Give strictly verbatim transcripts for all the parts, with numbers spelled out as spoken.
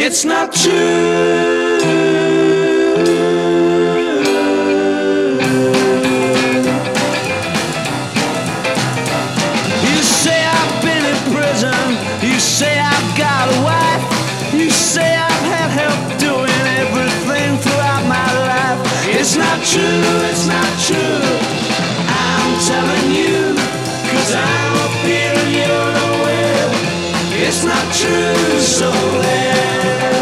It's not true. You say I've been in prison. You say I've got a wife. You say I've had help doing everything throughout my life. It's not true, it's not true. I'm telling you, 'cause I'm up here and you're nowhere. It's not true, so there.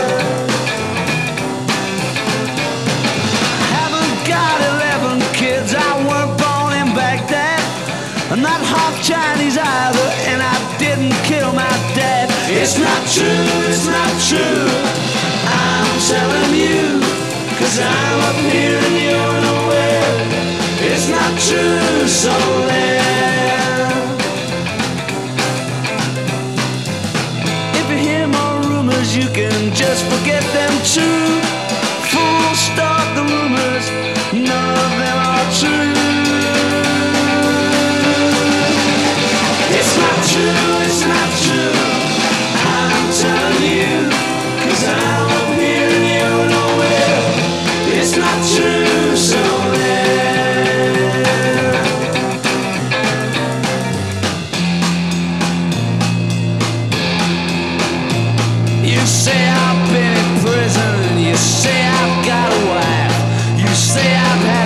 Haven't got eleven kids, I weren't born in Baghdad. I'm not half Chinese either, and I didn't kill my dad. It's not true, it's not true. I'm telling you, 'cause I'm up here and you're nowhere. It's not true, so there. If you hear more rumors, you can just forget them too. Full stop the rumors, none of them are true. It's not true, it's not true. I'm telling you, 'cause I'm up here and you're nowhere. It's not true, so there. You say I've been in prison. You say I've got a wife. You say I've had